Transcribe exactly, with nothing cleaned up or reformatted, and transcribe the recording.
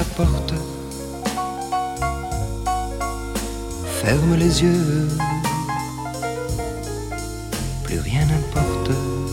la porte, ferme les yeux, plus rien n'importe.